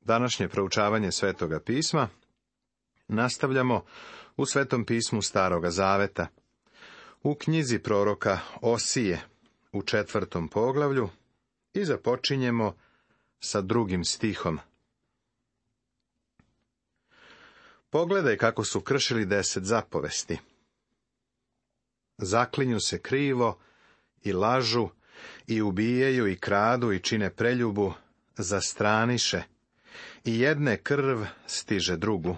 Današnje proučavanje Svetoga pisma nastavljamo u Svetom pismu Staroga zaveta, u knjizi proroka Osije, u 4. poglavlju, i započinjemo sa 2. stihom. Pogledaj kako su kršili 10 zapovesti. Zaklinju se krivo i lažu i ubijaju i kradu i čine preljubu, zastraniše i jedne krv stiže drugu.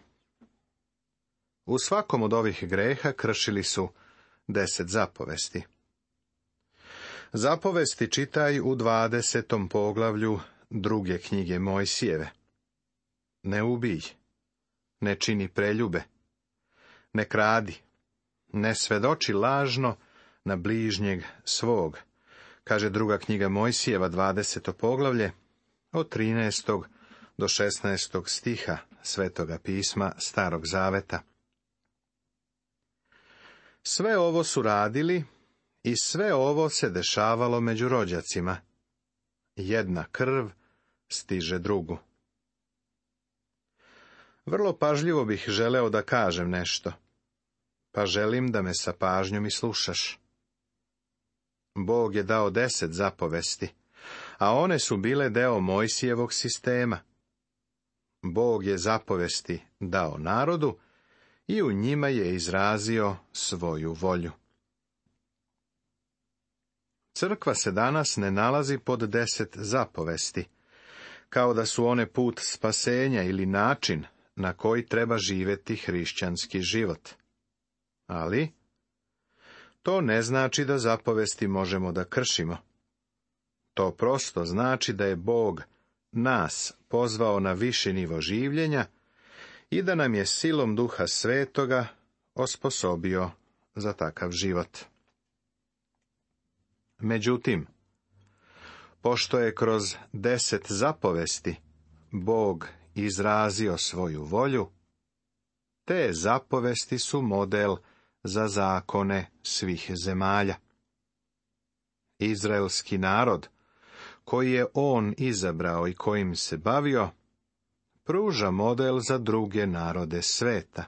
U svakom od ovih greha kršili su 10 zapovesti. Zapovesti čitaj u 20. poglavlju 2. knjige Mojsijeve. Ne ubij, ne čini preljube, ne kradi, ne svedoči lažno na bližnjeg svog, kaže 2. knjiga Mojsijeva, 20. poglavlje, od 13. do 16. stiha Svetoga pisma Starog zaveta. Sve ovo su radili i sve ovo se dešavalo među rođacima. Jedna krv stiže drugu. Vrlo pažljivo bih želeo da kažem nešto, pa želim da me sa pažnjom i slušaš. Bog je dao 10 zapovesti, a one su bile deo Mojsijevog sistema. Bog je zapovesti dao narodu i u njima je izrazio svoju volju. Crkva se danas ne nalazi pod 10 zapovesti, kao da su one put spasenja ili način na koji treba živjeti hrišćanski život. Ali to ne znači da zapovesti možemo da kršimo. To prosto znači da je Bog nas pozvao na viši nivo življenja i da nam je silom Duha Svetoga osposobio za takav život. Međutim, pošto je kroz 10 zapovesti Bog izrazio svoju volju, te zapovesti su model za zakone svih zemalja. Izraelski narod, koji je on izabrao i kojim se bavio, pruža model za druge narode sveta.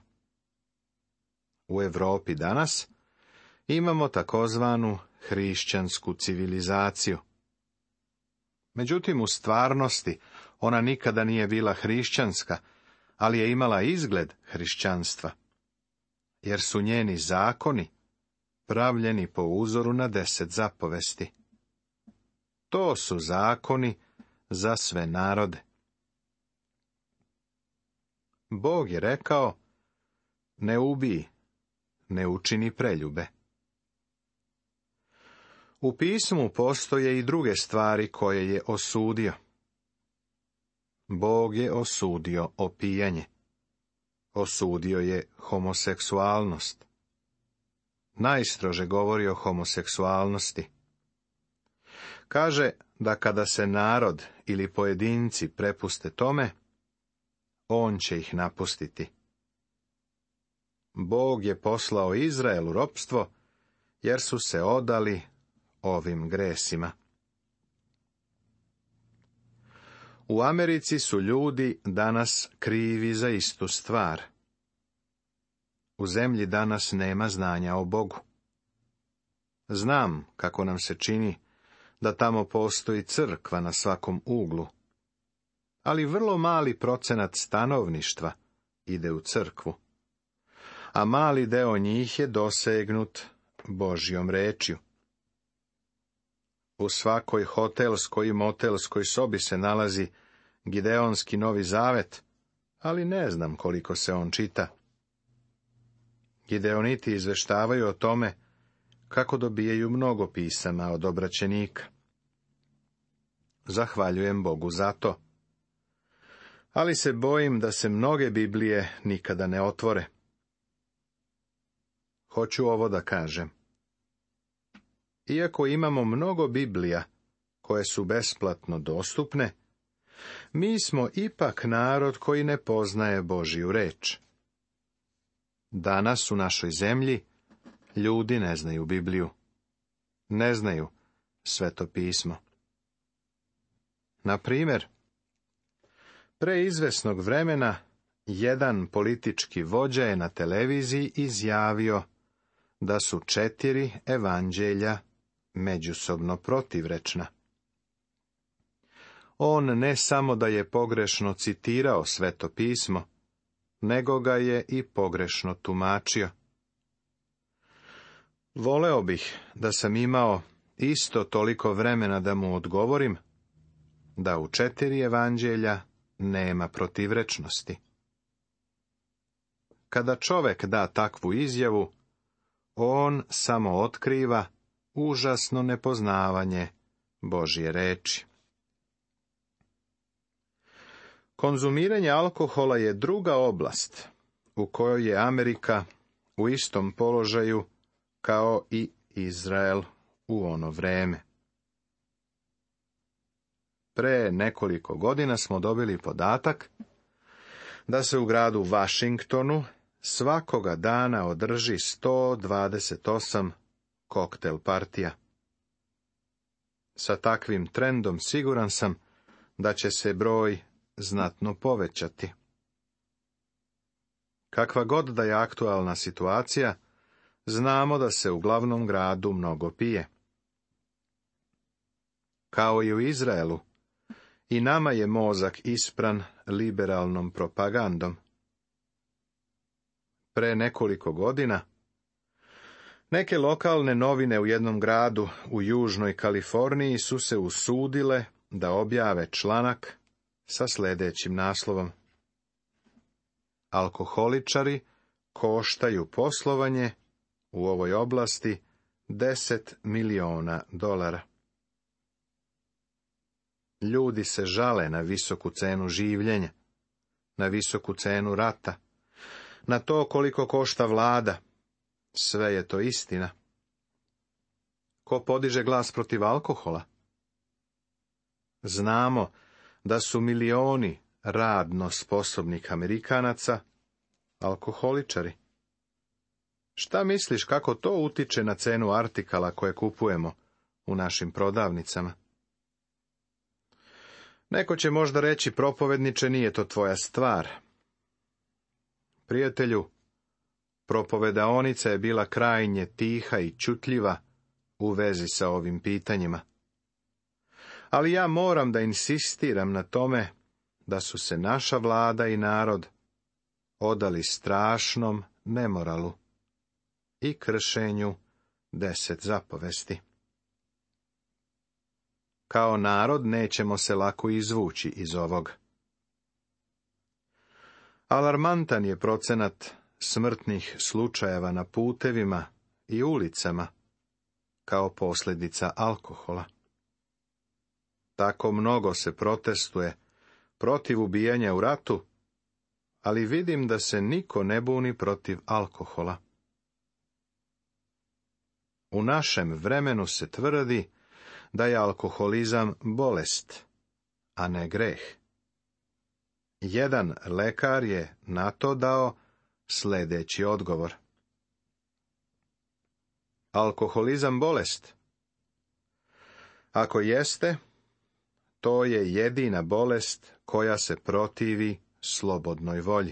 U Europi danas imamo takozvanu hrišćansku civilizaciju. Međutim, u stvarnosti ona nikada nije bila hrišćanska, ali je imala izgled hrišćanstva, jer su njeni zakoni pravljeni po uzoru na 10 zapovesti. To su zakoni za sve narode. Bog je rekao, ne ubij, ne učini preljube. U pismu postoje i druge stvari koje je osudio. Bog je osudio opijanje. Osudio je homoseksualnost. Najstrože govori o homoseksualnosti. Kaže da kada se narod ili pojedinci prepuste tome, on će ih napustiti. Bog je poslao Izrael u ropstvo, jer su se odali ovim gresima. U Americi su ljudi danas krivi za istu stvar. U zemlji danas nema znanja o Bogu. Znam kako nam se čini da tamo postoji crkva na svakom uglu, ali vrlo mali procenat stanovništva ide u crkvu, a mali deo njih je dosegnut Božjom rečju. U svakoj hotelskoj i motelskoj sobi se nalazi Gideonski Novi Zavet, ali ne znam koliko se on čita. Gideoniti izveštavaju o tome kako dobijaju mnogo pisama od obraćenika. Zahvaljujem Bogu za to. Ali se bojim da se mnoge Biblije nikada ne otvore. Hoću ovo da kažem. Iako imamo mnogo Biblija koje su besplatno dostupne, mi smo ipak narod koji ne poznaje Božju reč. Danas u našoj zemlji ljudi ne znaju Bibliju. Ne znaju Sveto pismo. Na primjer, Preizvesnog vremena jedan politički vođa je na televiziji izjavio da su 4 evanđelja međusobno protivrečna. On ne samo da je pogrešno citirao Sveto pismo, nego ga je i pogrešno tumačio. Voleo bih da sam imao isto toliko vremena da mu odgovorim da u 4 evanđelja nema protivrečnosti. Kada čovek da takvu izjavu, on samo otkriva užasno nepoznavanje Božje reči. Konzumiranje alkohola je druga oblast u kojoj je Amerika u istom položaju kao i Izrael u ono vreme. Pre nekoliko godina smo dobili podatak da se u gradu Washingtonu svakoga dana održi 128 koktel partija. Sa takvim trendom siguran sam da će se broj znatno povećati. Kakva god da je aktualna situacija, znamo da se u glavnom gradu mnogo pije. Kao i u Izraelu, i nama je mozak ispran liberalnom propagandom. Pre nekoliko godina, neke lokalne novine u jednom gradu u južnoj Kaliforniji su se usudile da objave članak sa sljedećim naslovom: Alkoholičari koštaju poslovanje u ovoj oblasti $10 miliona. Ljudi se žale na visoku cenu življenja, na visoku cenu rata, na to koliko košta vlada. Sve je to istina. Ko podiže glas protiv alkohola? Znamo da su milioni radno sposobnih Amerikanaca alkoholičari. Šta misliš kako to utiče na cenu artikala koje kupujemo u našim prodavnicama? Neko će možda reći: propovedniče, nije to tvoja stvar. Prijatelju, propovedaonica je bila krajnje tiha i čutljiva u vezi sa ovim pitanjima. Ali ja moram da insistiram na tome da su se naša vlada i narod odali strašnom nemoralu i kršenju 10 zapovesti. Kao narod nećemo se lako izvući iz ovog. Alarmantan je procenat smrtnih slučajeva na putevima i ulicama kao posljedica alkohola. Tako mnogo se protestuje protiv ubijanja u ratu, ali vidim da se niko ne buni protiv alkohola. U našem vremenu se tvrdi da je alkoholizam bolest, a ne greh. Jedan lekar je na to dao sljedeći odgovor: alkoholizam bolest? Ako jeste, to je jedina bolest koja se protivi slobodnoj volji.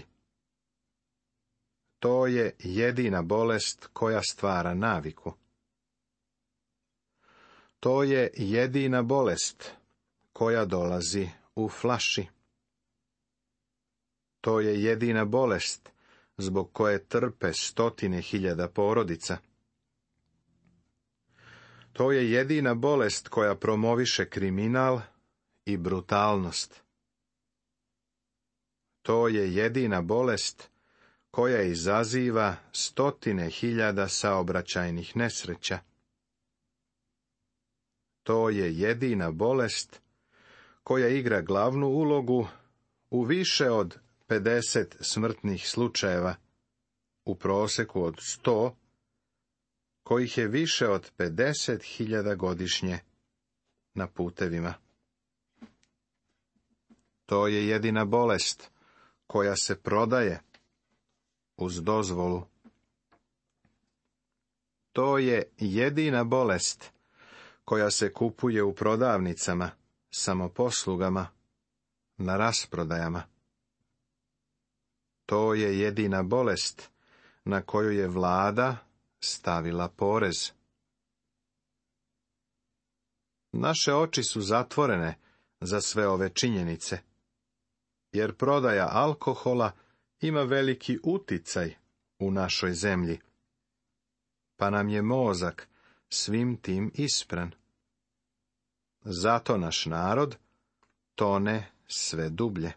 To je jedina bolest koja stvara naviku. To je jedina bolest koja dolazi u flaši. To je jedina bolest zbog koje trpe 100.000 porodica. To je jedina bolest koja promoviše kriminal i brutalnost. To je jedina bolest koja izaziva 100.000 saobraćajnih nesreća. To je jedina bolest koja igra glavnu ulogu u više od 50 smrtnih slučajeva, u prosjeku od 100, kojih je više od 50.000 godišnje na putevima. To je jedina bolest koja se prodaje uz dozvolu. To je jedina bolest koja se kupuje u prodavnicama, samoposlugama, na rasprodajama. To je jedina bolest na koju je vlada stavila porez. Naše oči su zatvorene za sve ove činjenice, jer prodaja alkohola ima veliki uticaj u našoj zemlji, pa nam je mozak svim tim ispran. Zato naš narod tone sve dublje.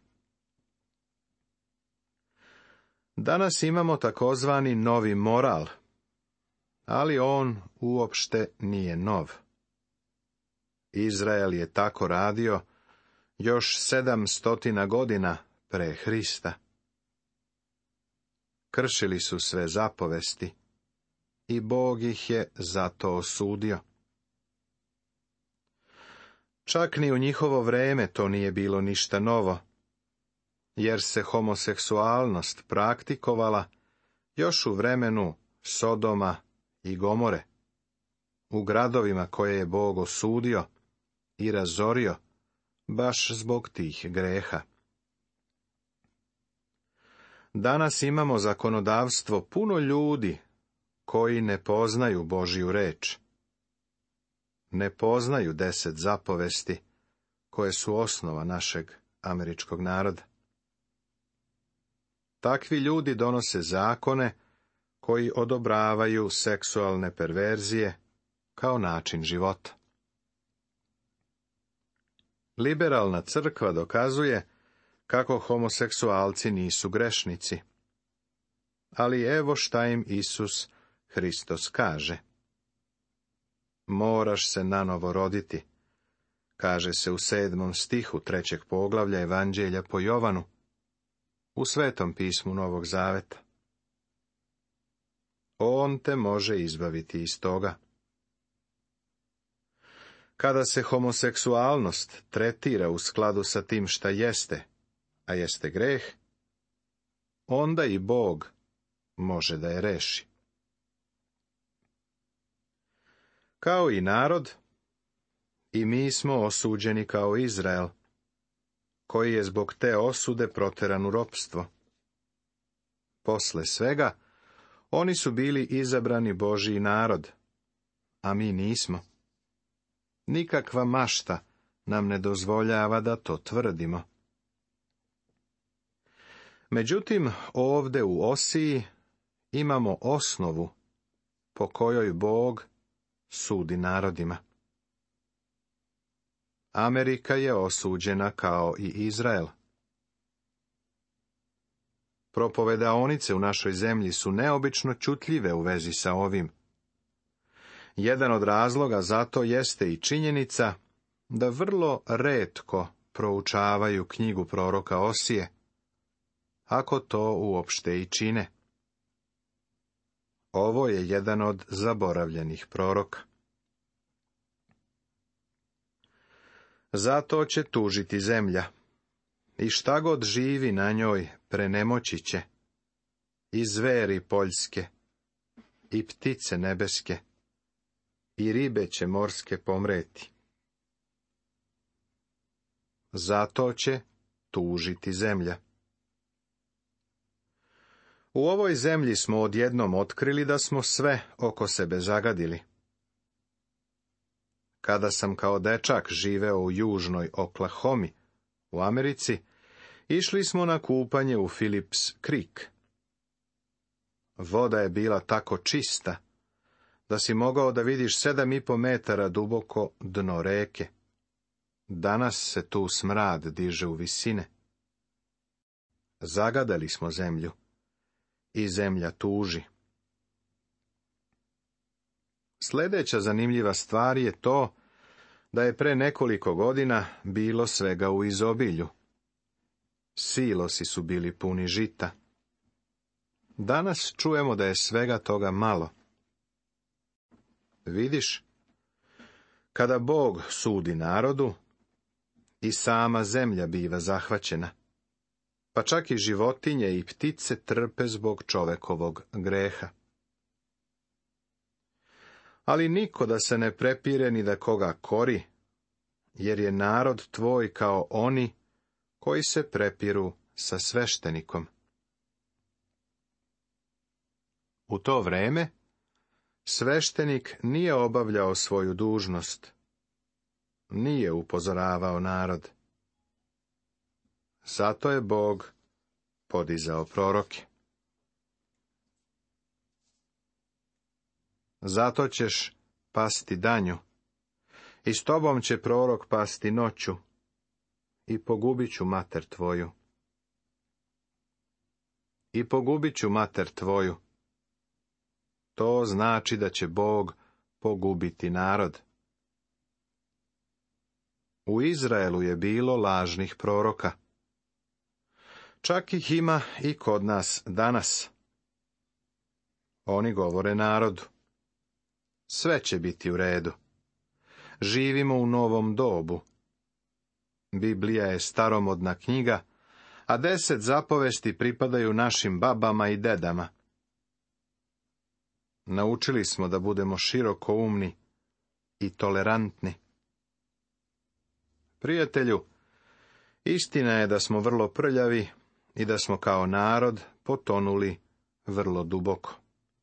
Danas imamo takozvani novi moral, ali on uopšte nije nov. Izrael je tako radio još 700 godina pre Hrista. Kršili su sve zapovesti i Bog ih je zato osudio. Čak ni u njihovo vreme to nije bilo ništa novo, jer se homoseksualnost praktikovala još u vremenu Sodoma i Gomore, u gradovima koje je Bog osudio i razorio baš zbog tih greha. Danas imamo zakonodavstvo puno ljudi koji ne poznaju Božju reč. Ne poznaju 10 zapovesti koje su osnova našeg američkog naroda. Takvi ljudi donose zakone koji odobravaju seksualne perverzije kao način života. Liberalna crkva dokazuje kako homoseksualci nisu grešnici. Ali evo šta im Isus Hristos kaže. Moraš se nanovo roditi, kaže se u 7. stihu 3. poglavlja Evanđelja po Jovanu, u Svetom pismu Novog Zaveta. On te može izbaviti iz toga. Kada se homoseksualnost tretira u skladu sa tim šta jeste, a jeste greh, onda i Bog može da je reši. Kao i narod, i mi smo osuđeni kao Izrael, koji je zbog te osude proteran u ropstvo. Posle svega, oni su bili izabrani Božji narod, a mi nismo. Nikakva mašta nam ne dozvoljava da to tvrdimo. Međutim, ovde u Osiji imamo osnovu po kojoj Bog sudi narodima. Amerika je osuđena kao i Izrael. Propovedaonice u našoj zemlji su neobično čutljive u vezi sa ovim. Jedan od razloga za to jeste i činjenica da vrlo retko proučavaju knjigu proroka Osije, ako to uopšte i čine. Ovo je jedan od zaboravljenih proroka. Zato će tužiti zemlja, i šta god živi na njoj prenemoći će, i zveri poljske, i ptice nebeske, i ribe će morske pomreti. Zato će tužiti zemlja. U ovoj zemlji smo odjednom otkrili da smo sve oko sebe zagadili. Kada sam kao dečak živeo u južnoj Oklahomi, u Americi, išli smo na kupanje u Phillips Creek. Voda je bila tako čista, da si mogao da vidiš 7,5 metara duboko dno reke. Danas se tu smrad diže u visine. Zagadali smo zemlju i zemlja tuži. Sljedeća zanimljiva stvar je to da je pre nekoliko godina bilo svega u izobilju. Silosi su bili puni žita. Danas čujemo da je svega toga malo. Vidiš, kada Bog sudi narodu, i sama zemlja biva zahvaćena, pa čak i životinje i ptice trpe zbog čovekovog greha. Ali niko da se ne prepire ni da koga kori, jer je narod tvoj kao oni koji se prepiru sa sveštenikom. U to vreme sveštenik nije obavljao svoju dužnost, nije upozoravao narod. Zato je Bog podizao proroke. Zato ćeš pasti danju, i s tobom će prorok pasti noću, i pogubit ću mater tvoju. I pogubit ću mater tvoju. To znači da će Bog pogubiti narod. U Izraelu je bilo lažnih proroka. Čak ih ima i kod nas danas. Oni govore narodu: sve će biti u redu. Živimo u novom dobu. Biblija je staromodna knjiga, a 10 zapovesti pripadaju našim babama i dedama. Naučili smo da budemo širokoumni i tolerantni. Prijatelju, istina je da smo vrlo prljavi i da smo kao narod potonuli vrlo duboko.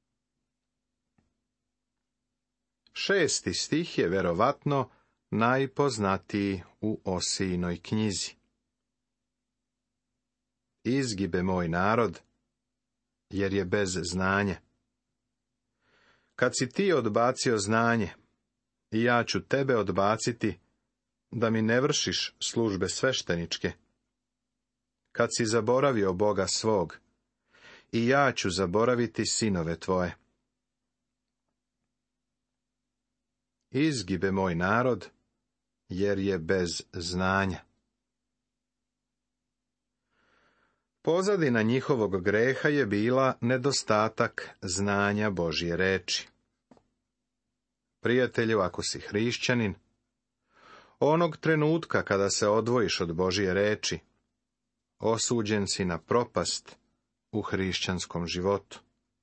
6. stih je verovatno najpoznatiji u Osijinoj knjizi. Izgibe moj narod, jer je bez znanja. Kad si ti odbacio znanje, i ja ću tebe odbaciti, da mi ne vršiš službe svešteničke. Kad si zaboravio Boga svog, i ja ću zaboraviti sinove tvoje. Izgibe moj narod, jer je bez znanja. Pozadina njihovog greha je bila nedostatak znanja Božje reči. Prijatelju, ako si hrišćanin, onog trenutka kada se odvojiš od Božje reči, osuđen si na propast u hrišćanskom životu.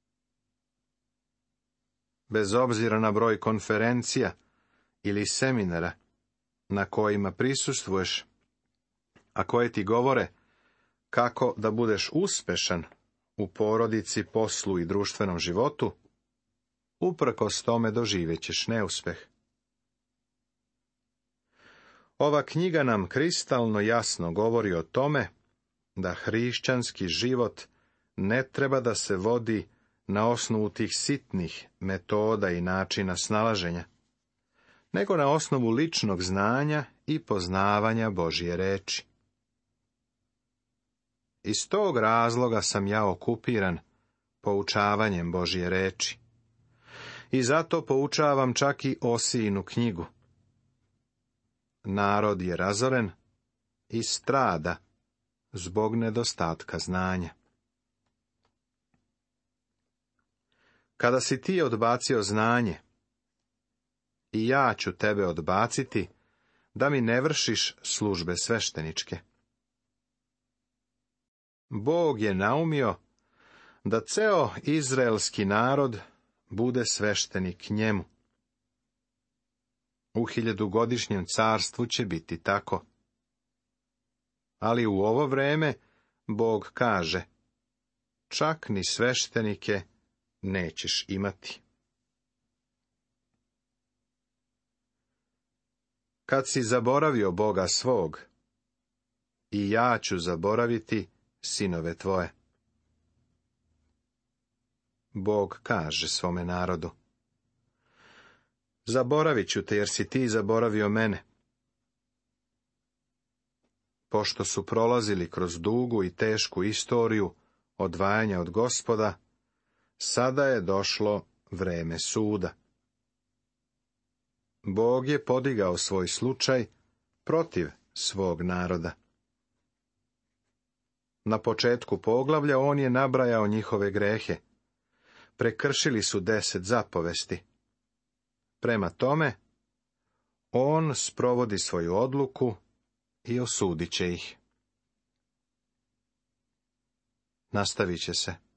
Bez obzira na broj konferencija ili seminara na kojima prisustvuješ, a koje ti govore kako da budeš uspešan u porodici, poslu i društvenom životu, uprkos tome doživećeš neuspeh. Ova knjiga nam kristalno jasno govori o tome da hrišćanski život ne treba da se vodi na osnovu tih sitnih metoda i načina snalaženja, nego na osnovu ličnog znanja i poznavanja Božje reči. Iz tog razloga sam ja okupiran poučavanjem Božje reči. I zato poučavam čak i Osijinu knjigu. Narod je razoren i strada zbog nedostatka znanja. Kada si ti odbacio znanje, i ja ću tebe odbaciti, da mi ne vršiš službe svešteničke. Bog je naumio da ceo izraelski narod bude sveštenik njemu. U 1000-godišnjem carstvu će biti tako. Ali u ovo vreme Bog kaže: čak ni sveštenike nećeš imati. Kad si zaboravio Boga svog, i ja ću zaboraviti sinove tvoje. Bog kaže svome narodu: zaboravit ću te jer si ti zaboravio mene. Pošto su prolazili kroz dugu i tešku istoriju odvajanja od Gospoda, sada je došlo vreme suda. Bog je podigao svoj slučaj protiv svog naroda. Na početku poglavlja on je nabrajao njihove grehe. Prekršili su 10 zapovesti. Prema tome, on sprovodi svoju odluku i osudit će ih. Nastavit će se.